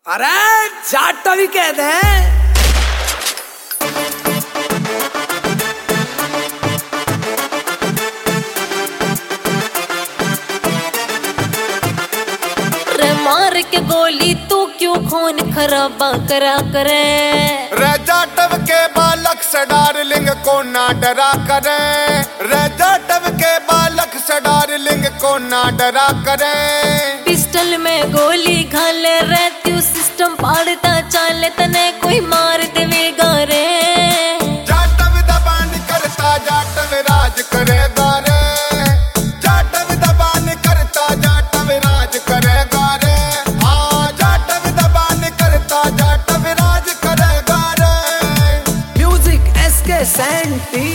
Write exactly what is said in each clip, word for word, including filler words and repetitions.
अरे जाट भी कह दे। रे मार के गोली तू क्यों खून खराबा करा करे। रे जाटव के बालक से डार्लिंग को ना डरा करे। रे जाटव के बालक से डार्लिंग को ना डरा करे। पिस्टल में गोली घाले रे तू सिस्टम पाड़ता चाले तने कोई मार देवेगा रे। जाटव दबान करता जाटव राज करेगा रे। जाटव दबान करता जाटव राज करेगा रे। हाँ जाटव दबान करता जाटव राज करेगा रे। म्यूजिक एस के सैंटी।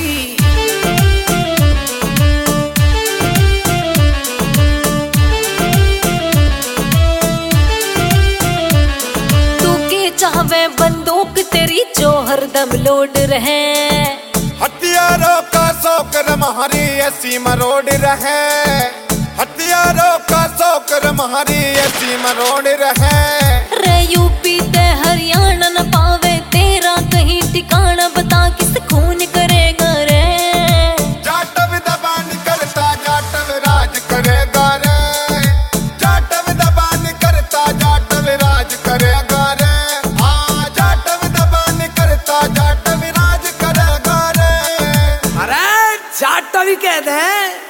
चाहवे बंदूक तेरी जो हरदम लोड रहे। हथियारों का शौकर हमारी ऐसी मरोड़ रहे। हथियारों का शौकर हमारी ऐसी मरोड़ रहे। रे यूपी ते हरियाणा न पावे तेरा कहीं ठिकाना बता किस खून करेगा रे। जाटव दबान करता जाटव राज करेगा रे। जाटव दबान करता जाटव राज करेगा रे। जाट भी कह दे।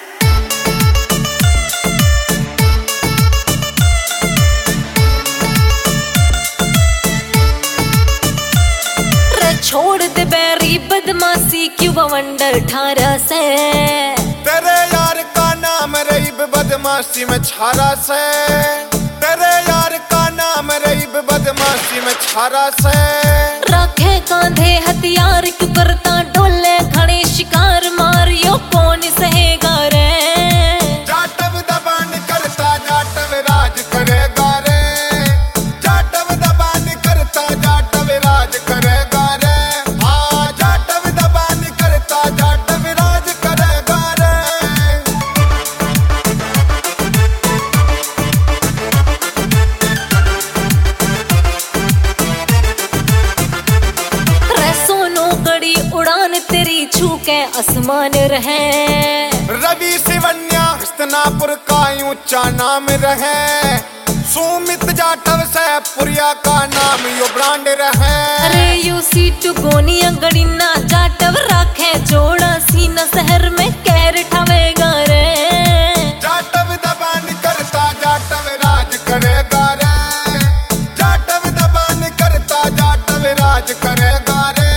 रे छोड़ दे बैरी बदमाशी क्यों बवंडर ठारा से। तेरे यार का नाम रईब बदमाशी में छारा से। तेरे यार का नाम रईब बदमाशी में छारा से। रखे कांधे हथियार क्यों करता डोले खड़े शिकार मारियो कौन सहेगा रे। जाटव दबान करता जाटव राज करेगा रे। जाटव दबान करता जाटव राज करेगा रे। हाँ जाटव दबान करता जाटव राज करेगा रे। रे सोनो गड़ी उड़ान तेरी छू के आसमान रहे। रवि सिवन्या हस्तनापुर का ऊंचा नाम रहे। सुमित जाटव से पुरिया का नाम यो ब्रांड रहे। अरे यू सीट गोनिया गड़ी ना जाटव रखे जोड़ा सीना शहर में कैर ठवेगा रे। जाटव दबान करता जाटव राज करेगा रे। जाटव दबान करता जाटव राज करेगा रे।